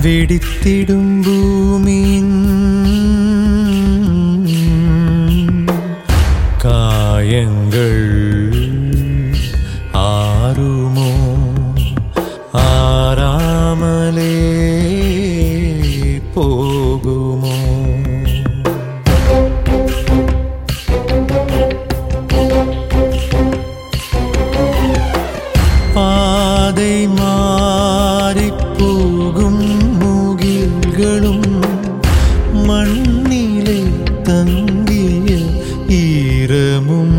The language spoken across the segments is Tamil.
வெடித்திடும் பூமியின் காயங்கள் ஆறுமோ ஆறாமலே போகுமோ? பாதை மாறிப் போகும் முகில்களும் மண்ணிலே தங்கிய ஈரமும்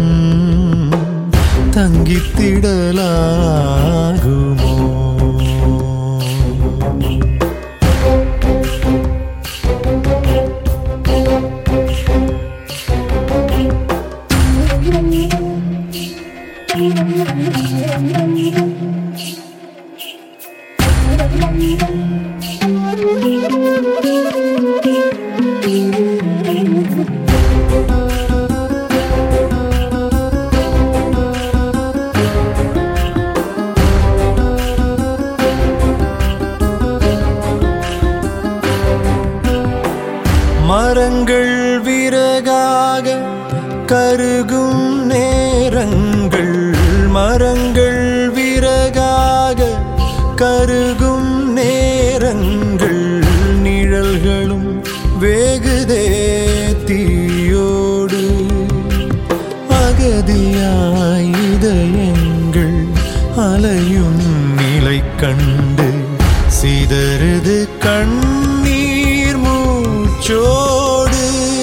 தங்கித்திடலாகுமோ? மரங்கள் விறகாக கருகும் நேரங்கள், மரங்கள் விறகாக கருகும் நேரங்கள், நிழல்களும் வேகுதே தீயோடு. அகதியாய் இதயங்கள் அலையும் நிலை கண்டு சிதறுது கண்ணீர் மூச்சோடு.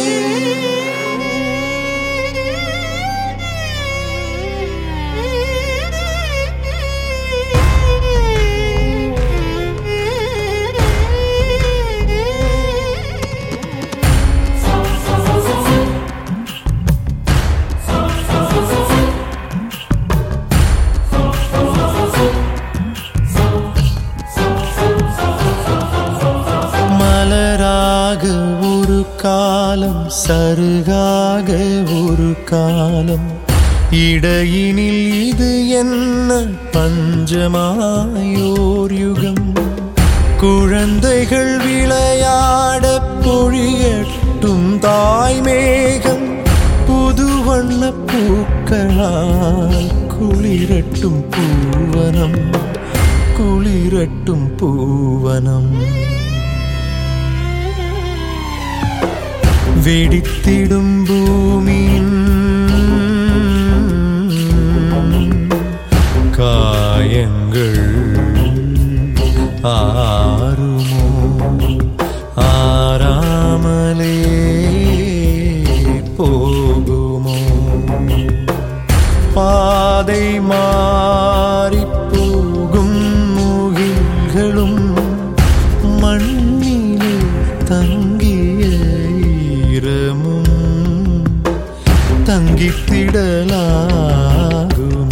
மலராக ஒரு காலம், சருகாக ஒரு காலம், இடையினில் இது என்ன பஞ்சமாயோர் யுகம். குழந்தைகள் விளையாட பொழியட்டும் தாய்மேகம், புது வண்ண பூக்களால் குளிரட்டும் பூவனம், குளிரட்டும் பூவனம். வெடித்திடும் பூமியின் காயங்கள் ஆறுமோ ஆறாமலே போகுமோ? பாதை மாறிப் போகும் முகில்களும் மண்ணிலே தங்கிய ஈரமும் தங்கித்திடலாகும்.